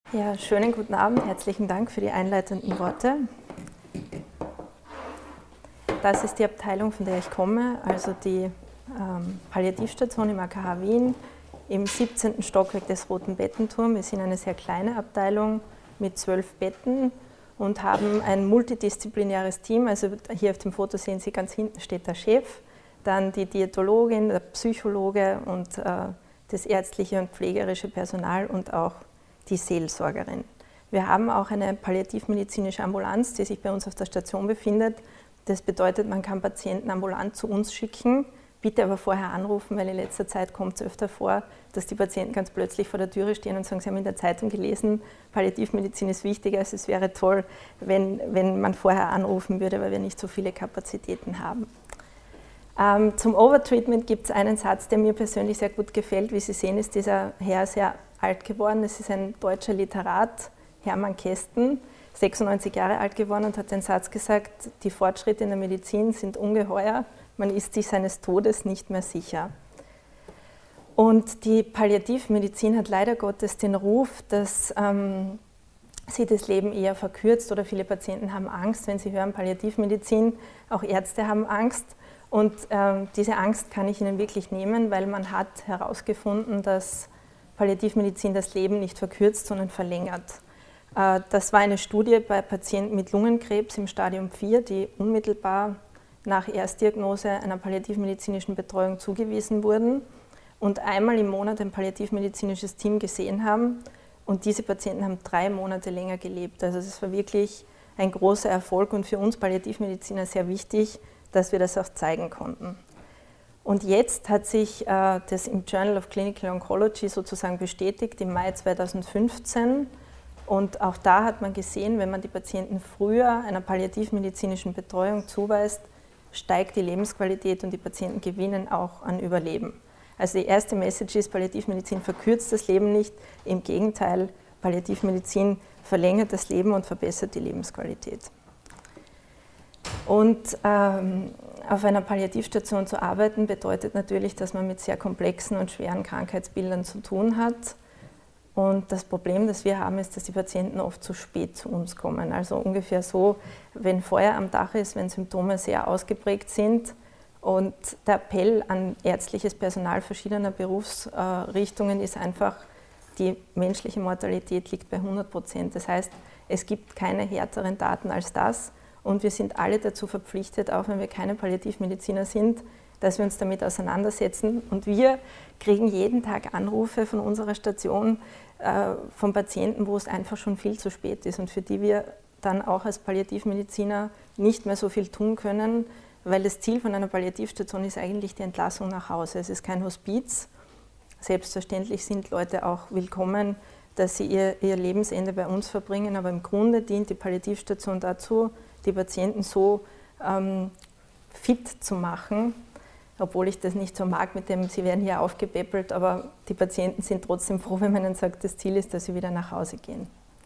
Ja, schönen guten Abend. Herzlichen Dank für die einleitenden Worte. Das ist die Abteilung, von der ich komme, also die Palliativstation im AKH Wien im 17. Stockwerk des Roten Bettenturms. Wir sind eine sehr kleine Abteilung mit 12 Betten und haben ein multidisziplinäres Team. Also hier auf dem Foto sehen Sie, ganz hinten steht der Chef, dann die Diätologin, der Psychologe und das ärztliche und pflegerische Personal und auch die Seelsorgerin. Wir haben auch eine palliativmedizinische Ambulanz, die sich bei uns auf der Station befindet. Das bedeutet, man kann Patienten ambulant zu uns schicken, bitte aber vorher anrufen, weil in letzter Zeit kommt es öfter vor, dass die Patienten ganz plötzlich vor der Türe stehen und sagen, sie haben in der Zeitung gelesen, Palliativmedizin ist wichtiger, also es wäre toll, wenn man vorher anrufen würde, weil wir nicht so viele Kapazitäten haben. Zum Overtreatment gibt es einen Satz, der mir persönlich sehr gut gefällt. Wie Sie sehen, ist dieser Herr sehr alt geworden. Das ist ein deutscher Literat, Hermann Kästen, 96 Jahre alt geworden und hat den Satz gesagt, die Fortschritte in der Medizin sind ungeheuer, man ist sich seines Todes nicht mehr sicher. Und die Palliativmedizin hat leider Gottes den Ruf, dass sie das Leben eher verkürzt oder viele Patienten haben Angst, wenn sie hören Palliativmedizin, auch Ärzte haben Angst. Und diese Angst kann ich Ihnen wirklich nehmen, weil man hat herausgefunden, dass Palliativmedizin das Leben nicht verkürzt, sondern verlängert. Das war eine Studie bei Patienten mit Lungenkrebs im Stadium 4, die unmittelbar nach Erstdiagnose einer palliativmedizinischen Betreuung zugewiesen wurden und einmal im Monat ein palliativmedizinisches Team gesehen haben. Und diese Patienten haben 3 Monate länger gelebt. Also das war wirklich ein großer Erfolg und für uns Palliativmediziner sehr wichtig, dass wir das auch zeigen konnten. Und jetzt hat sich das im Journal of Clinical Oncology sozusagen bestätigt im Mai 2015. Und auch da hat man gesehen, wenn man die Patienten früher einer palliativmedizinischen Betreuung zuweist, steigt die Lebensqualität und die Patienten gewinnen auch an Überleben. Also die erste Message ist, Palliativmedizin verkürzt das Leben nicht, im Gegenteil, Palliativmedizin verlängert das Leben und verbessert die Lebensqualität. Und auf einer Palliativstation zu arbeiten, bedeutet natürlich, dass man mit sehr komplexen und schweren Krankheitsbildern zu tun hat. Und das Problem, das wir haben, ist, dass die Patienten oft zu spät zu uns kommen. Also ungefähr so, wenn Feuer am Dach ist, wenn Symptome sehr ausgeprägt sind. Und der Appell an ärztliches Personal verschiedener Berufsrichtungen ist einfach, die menschliche Mortalität liegt bei 100%. Das heißt, es gibt keine härteren Daten als das. Und wir sind alle dazu verpflichtet, auch wenn wir keine Palliativmediziner sind, dass wir uns damit auseinandersetzen. Und wir kriegen jeden Tag Anrufe von unserer Station von Patienten, wo es einfach schon viel zu spät ist und für die wir dann auch als Palliativmediziner nicht mehr so viel tun können, weil das Ziel von einer Palliativstation ist eigentlich die Entlassung nach Hause. Es ist kein Hospiz. Selbstverständlich sind Leute auch willkommen, dass sie ihr Lebensende bei uns verbringen, aber im Grunde dient die Palliativstation dazu, die Patienten so fit zu machen, obwohl ich das nicht so mag mit dem, sie werden hier aufgepäppelt, aber die Patienten sind trotzdem froh, wenn man ihnen sagt, das Ziel ist, dass sie wieder nach Hause gehen.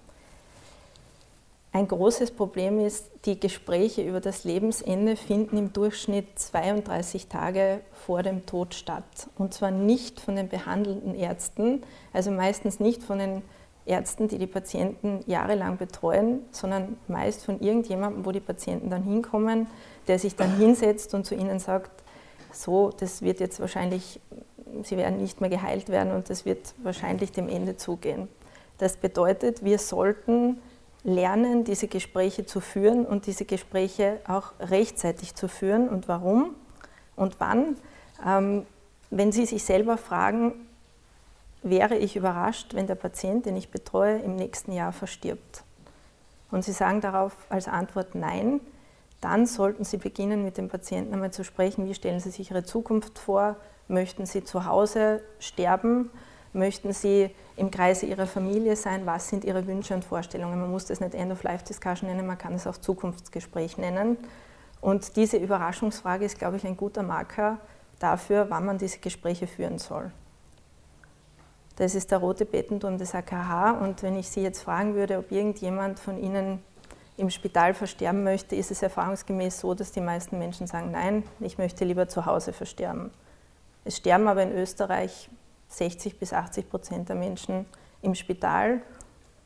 Ein großes Problem ist, die Gespräche über das Lebensende finden im Durchschnitt 32 Tage vor dem Tod statt. Und zwar nicht von den behandelnden Ärzten, also meistens nicht von den Ärzten, die die Patienten jahrelang betreuen, sondern meist von irgendjemandem, wo die Patienten dann hinkommen, der sich dann hinsetzt und zu ihnen sagt, so, das wird jetzt wahrscheinlich, sie werden nicht mehr geheilt werden und das wird wahrscheinlich dem Ende zugehen. Das bedeutet, wir sollten lernen, diese Gespräche zu führen und diese Gespräche auch rechtzeitig zu führen. Und warum und wann? Wenn Sie sich selber fragen, wäre ich überrascht, wenn der Patient, den ich betreue, im nächsten Jahr verstirbt? Und Sie sagen darauf als Antwort nein, dann sollten Sie beginnen, mit dem Patienten einmal zu sprechen, wie stellen Sie sich Ihre Zukunft vor? Möchten Sie zu Hause sterben? Möchten Sie im Kreise Ihrer Familie sein? Was sind Ihre Wünsche und Vorstellungen? Man muss das nicht End-of-Life-Discussion nennen, man kann es auch Zukunftsgespräch nennen. Und diese Überraschungsfrage ist, glaube ich, ein guter Marker dafür, wann man diese Gespräche führen soll. Das ist der Rote Bettenturm des AKH und wenn ich Sie jetzt fragen würde, ob irgendjemand von Ihnen im Spital versterben möchte, ist es erfahrungsgemäß so, dass die meisten Menschen sagen, nein, ich möchte lieber zu Hause versterben. Es sterben aber in Österreich 60% bis 80% der Menschen im Spital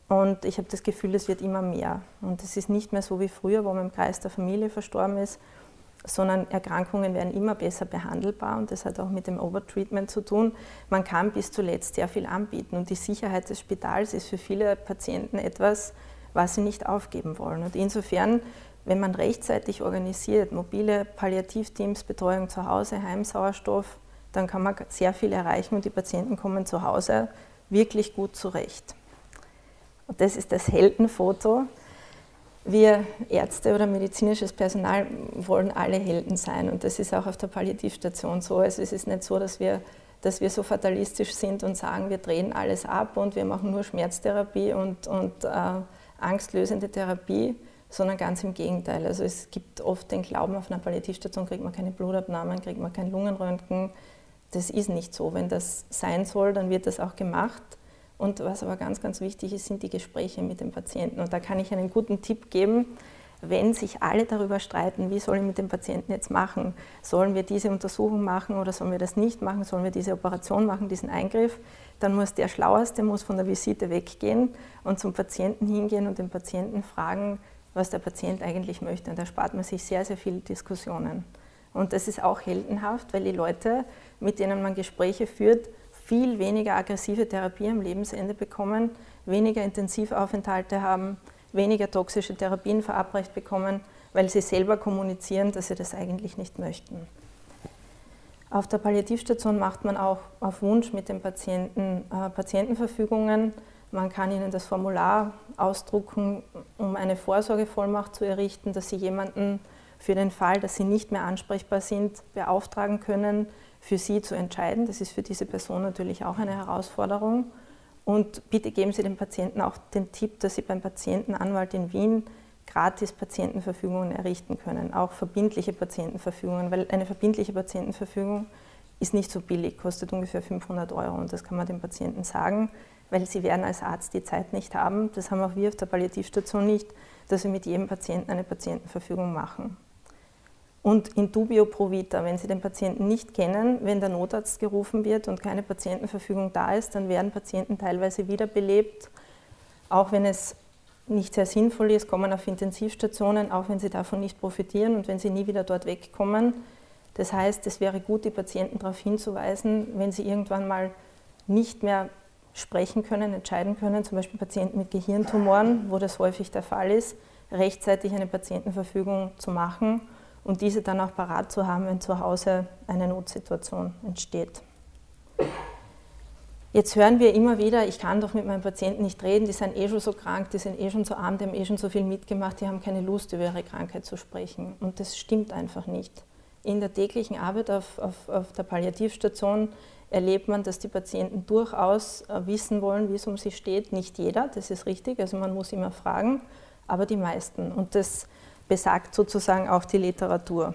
Und ich habe das Gefühl, es wird immer mehr. Und es ist nicht mehr so wie früher, wo man im Kreis der Familie verstorben ist, sondern Erkrankungen werden immer besser behandelbar und das hat auch mit dem Overtreatment zu tun. Man kann bis zuletzt sehr viel anbieten und die Sicherheit des Spitals ist für viele Patienten etwas, was sie nicht aufgeben wollen. Und insofern, wenn man rechtzeitig organisiert, mobile Palliativteams, Betreuung zu Hause, Heimsauerstoff, dann kann man sehr viel erreichen und die Patienten kommen zu Hause wirklich gut zurecht. Und das ist das Heldenfoto. Wir Ärzte oder medizinisches Personal wollen alle Helden sein und das ist auch auf der Palliativstation so. Also es ist nicht so, dass wir so fatalistisch sind und sagen, wir drehen alles ab und wir machen nur Schmerztherapie und angstlösende Therapie, sondern ganz im Gegenteil. Also es gibt oft den Glauben, auf einer Palliativstation kriegt man keine Blutabnahmen, kriegt man kein Lungenröntgen. Das ist nicht so. Wenn das sein soll, dann wird das auch gemacht. Und was aber ganz, ganz wichtig ist, sind die Gespräche mit dem Patienten. Und da kann ich einen guten Tipp geben, wenn sich alle darüber streiten, wie soll ich mit dem Patienten jetzt machen? Sollen wir diese Untersuchung machen oder sollen wir das nicht machen? Sollen wir diese Operation machen, diesen Eingriff? Dann muss der Schlaueste von der Visite weggehen und zum Patienten hingehen und den Patienten fragen, was der Patient eigentlich möchte. Und da spart man sich sehr, sehr viele Diskussionen. Und das ist auch heldenhaft, weil die Leute, mit denen man Gespräche führt, viel weniger aggressive Therapie am Lebensende bekommen, weniger Intensivaufenthalte haben, weniger toxische Therapien verabreicht bekommen, weil sie selber kommunizieren, dass sie das eigentlich nicht möchten. Auf der Palliativstation macht man auch auf Wunsch mit den Patienten Patientenverfügungen. Man kann ihnen das Formular ausdrucken, um eine Vorsorgevollmacht zu errichten, dass sie jemanden für den Fall, dass sie nicht mehr ansprechbar sind, beauftragen können, für sie zu entscheiden. Das ist für diese Person natürlich auch eine Herausforderung. Und bitte geben Sie den Patienten auch den Tipp, dass Sie beim Patientenanwalt in Wien gratis Patientenverfügungen errichten können, auch verbindliche Patientenverfügungen, weil eine verbindliche Patientenverfügung ist nicht so billig, kostet ungefähr 500 € und das kann man dem Patienten sagen, weil sie werden als Arzt die Zeit nicht haben, das haben auch wir auf der Palliativstation nicht, dass wir mit jedem Patienten eine Patientenverfügung machen. Und in dubio pro vita, wenn Sie den Patienten nicht kennen, wenn der Notarzt gerufen wird und keine Patientenverfügung da ist, dann werden Patienten teilweise wiederbelebt, auch wenn es nicht sehr sinnvoll ist, kommen auf Intensivstationen, auch wenn sie davon nicht profitieren und wenn sie nie wieder dort wegkommen. Das heißt, es wäre gut, die Patienten darauf hinzuweisen, wenn sie irgendwann mal nicht mehr sprechen können, entscheiden können, zum Beispiel Patienten mit Gehirntumoren, wo das häufig der Fall ist, rechtzeitig eine Patientenverfügung zu machen und diese dann auch parat zu haben, wenn zu Hause eine Notsituation entsteht. Jetzt hören wir immer wieder, ich kann doch mit meinen Patienten nicht reden, die sind eh schon so krank, die sind eh schon so arm, die haben eh schon so viel mitgemacht, die haben keine Lust, über ihre Krankheit zu sprechen. Und das stimmt einfach nicht. In der täglichen Arbeit auf der Palliativstation erlebt man, dass die Patienten durchaus wissen wollen, wie es um sie steht. Nicht jeder, das ist richtig, also man muss immer fragen, aber die meisten. Und das besagt sozusagen auch die Literatur.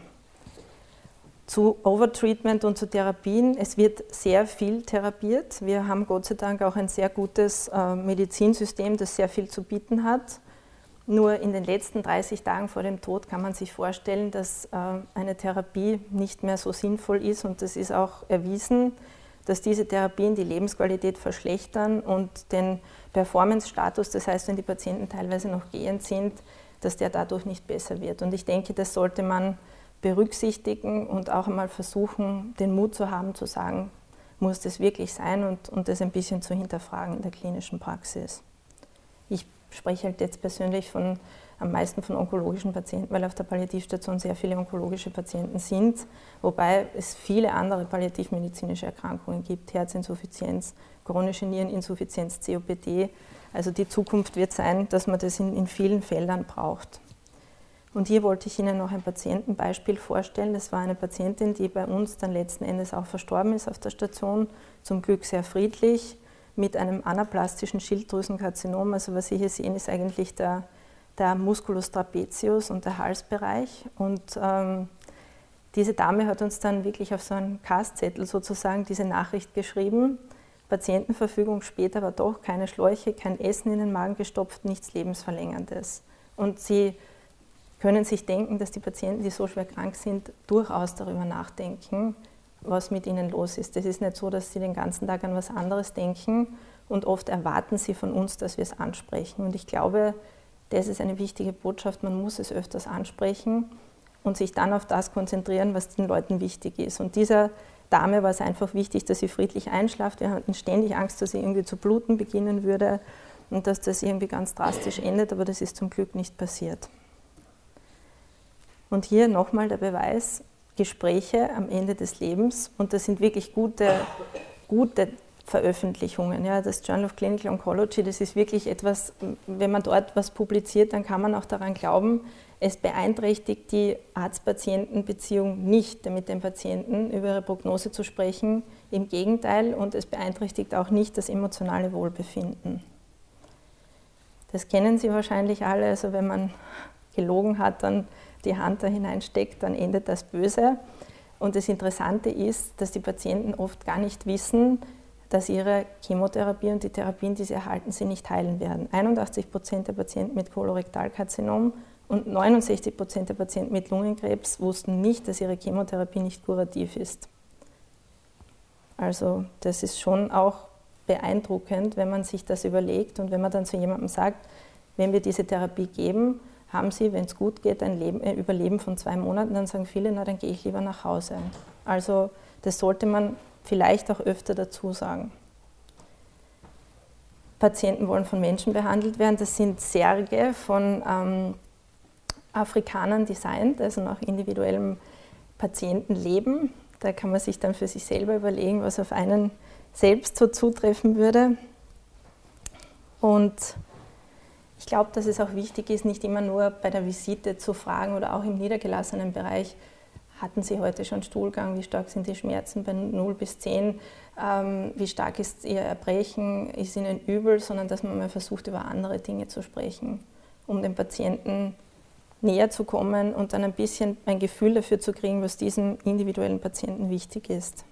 Zu Overtreatment und zu Therapien. Es wird sehr viel therapiert. Wir haben Gott sei Dank auch ein sehr gutes Medizinsystem, das sehr viel zu bieten hat. Nur in den letzten 30 Tagen vor dem Tod kann man sich vorstellen, dass eine Therapie nicht mehr so sinnvoll ist und das ist auch erwiesen, dass diese Therapien die Lebensqualität verschlechtern und den Performance-Status, das heißt, wenn die Patienten teilweise noch gehend sind, dass der dadurch nicht besser wird. Und ich denke, das sollte man berücksichtigen und auch einmal versuchen, den Mut zu haben, zu sagen, muss das wirklich sein und das ein bisschen zu hinterfragen in der klinischen Praxis. Ich spreche halt jetzt persönlich am meisten von onkologischen Patienten, weil auf der Palliativstation sehr viele onkologische Patienten sind, wobei es viele andere palliativmedizinische Erkrankungen gibt, Herzinsuffizienz, chronische Niereninsuffizienz, COPD. Also die Zukunft wird sein, dass man das in vielen Feldern braucht. Und hier wollte ich Ihnen noch ein Patientenbeispiel vorstellen. Das war eine Patientin, die bei uns dann letzten Endes auch verstorben ist auf der Station, zum Glück sehr friedlich, mit einem anaplastischen Schilddrüsenkarzinom. Also was Sie hier sehen, ist eigentlich der Musculus trapezius und der Halsbereich. Und diese Dame hat uns dann wirklich auf so einen Kastzettel sozusagen diese Nachricht geschrieben. Patientenverfügung später war doch keine Schläuche, kein Essen in den Magen gestopft, nichts Lebensverlängerndes. Und Sie können sich denken, dass die Patienten, die so schwer krank sind, durchaus darüber nachdenken, was mit ihnen los ist. Das ist nicht so, dass sie den ganzen Tag an was anderes denken und oft erwarten sie von uns, dass wir es ansprechen. Und ich glaube, das ist eine wichtige Botschaft, man muss es öfters ansprechen und sich dann auf das konzentrieren, was den Leuten wichtig ist. Und dieser Dame war es einfach wichtig, dass sie friedlich einschlaft. Wir hatten ständig Angst, dass sie irgendwie zu bluten beginnen würde und dass das irgendwie ganz drastisch endet, aber das ist zum Glück nicht passiert. Und hier nochmal der Beweis, Gespräche am Ende des Lebens, und das sind wirklich gute Veröffentlichungen. Ja, das Journal of Clinical Oncology, das ist wirklich etwas, wenn man dort was publiziert, dann kann man auch daran glauben, es beeinträchtigt die Arzt-Patienten-Beziehung nicht, mit dem Patienten über ihre Prognose zu sprechen. Im Gegenteil, und es beeinträchtigt auch nicht das emotionale Wohlbefinden. Das kennen Sie wahrscheinlich alle, also wenn man gelogen hat, dann die Hand da hineinsteckt, dann endet das böse. Und das Interessante ist, dass die Patienten oft gar nicht wissen, dass ihre Chemotherapie und die Therapien, die sie erhalten, sie nicht heilen werden. 81% der Patienten mit Kolorektalkarzinom und 69% der Patienten mit Lungenkrebs wussten nicht, dass ihre Chemotherapie nicht kurativ ist. Also das ist schon auch beeindruckend, wenn man sich das überlegt und wenn man dann zu jemandem sagt, wenn wir diese Therapie geben, haben Sie, wenn es gut geht, ein Überleben von 2 Monaten, dann sagen viele, na dann gehe ich lieber nach Hause. Also das sollte man vielleicht auch öfter dazu sagen. Patienten wollen von Menschen behandelt werden. Das sind Särge von Afrikanern designt, also nach individuellem Patientenleben. Da kann man sich dann für sich selber überlegen, was auf einen selbst so zutreffen würde. Und ich glaube, dass es auch wichtig ist, nicht immer nur bei der Visite zu fragen oder auch im niedergelassenen Bereich, hatten Sie heute schon Stuhlgang, wie stark sind die Schmerzen bei 0 bis 10, wie stark ist Ihr Erbrechen, ist Ihnen übel, sondern dass man mal versucht, über andere Dinge zu sprechen, um dem Patienten näher zu kommen und dann ein bisschen ein Gefühl dafür zu kriegen, was diesem individuellen Patienten wichtig ist.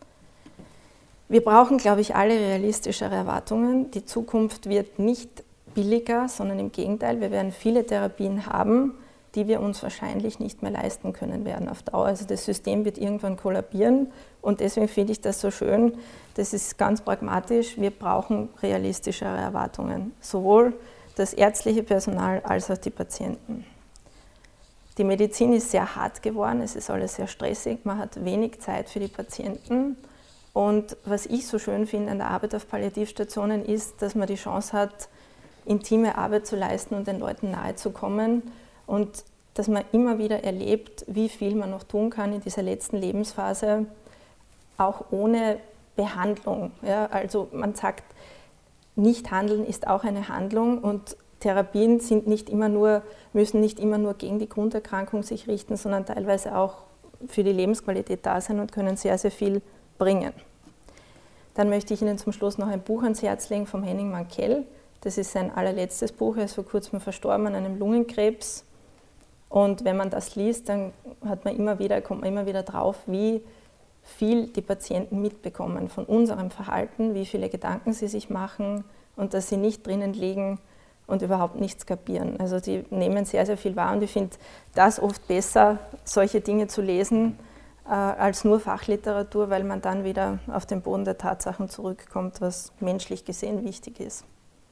Wir brauchen, glaube ich, alle realistischere Erwartungen. Die Zukunft wird nicht billiger, sondern im Gegenteil, wir werden viele Therapien haben, die wir uns wahrscheinlich nicht mehr leisten können werden auf Dauer. Also das System wird irgendwann kollabieren und deswegen finde ich das so schön, das ist ganz pragmatisch, wir brauchen realistischere Erwartungen, sowohl das ärztliche Personal als auch die Patienten. Die Medizin ist sehr hart geworden, es ist alles sehr stressig, man hat wenig Zeit für die Patienten. Und was ich so schön finde an der Arbeit auf Palliativstationen ist, dass man die Chance hat, intime Arbeit zu leisten und den Leuten nahe zu kommen und dass man immer wieder erlebt, wie viel man noch tun kann in dieser letzten Lebensphase, auch ohne Behandlung. Ja, also man sagt, nicht handeln ist auch eine Handlung und Therapien sind müssen nicht immer nur gegen die Grunderkrankung sich richten, sondern teilweise auch für die Lebensqualität da sein und können sehr, sehr viel bringen. Dann möchte ich Ihnen zum Schluss noch ein Buch ans Herz legen vom Henning Mankell. Das ist sein allerletztes Buch, er ist vor kurzem verstorben an einem Lungenkrebs. Und wenn man das liest, dann kommt man immer wieder drauf, wie viel die Patienten mitbekommen von unserem Verhalten, wie viele Gedanken sie sich machen und dass sie nicht drinnen liegen und überhaupt nichts kapieren. Also die nehmen sehr, sehr viel wahr und ich finde das oft besser, solche Dinge zu lesen, als nur Fachliteratur, weil man dann wieder auf den Boden der Tatsachen zurückkommt, was menschlich gesehen wichtig ist.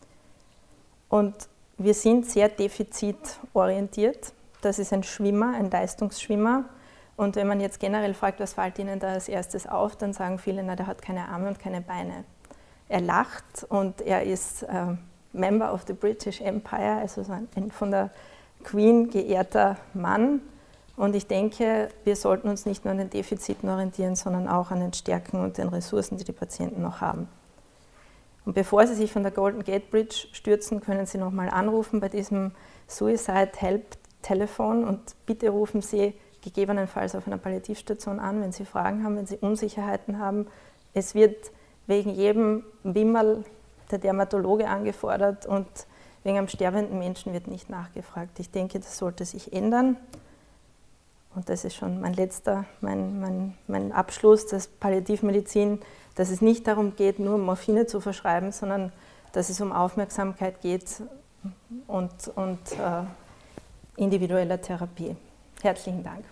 Und wir sind sehr defizitorientiert. Das ist ein Schwimmer, ein Leistungsschwimmer. Und wenn man jetzt generell fragt, was fällt Ihnen da als erstes auf, dann sagen viele, na, der hat keine Arme und keine Beine. Er lacht und er ist Member of the British Empire, also ein von der Queen geehrter Mann. Und ich denke, wir sollten uns nicht nur an den Defiziten orientieren, sondern auch an den Stärken und den Ressourcen, die die Patienten noch haben. Und bevor Sie sich von der Golden Gate Bridge stürzen, können Sie nochmal anrufen bei diesem Suicide Help Telefon und bitte rufen Sie gegebenenfalls auf einer Palliativstation an, wenn Sie Fragen haben, wenn Sie Unsicherheiten haben. Es wird wegen jedem Wimmerl der Dermatologe angefordert und wegen einem sterbenden Menschen wird nicht nachgefragt. Ich denke, das sollte sich ändern. Und das ist schon mein Abschluss, dass Palliativmedizin, dass es nicht darum geht, nur Morphine zu verschreiben, sondern dass es um Aufmerksamkeit geht und individueller Therapie. Herzlichen Dank.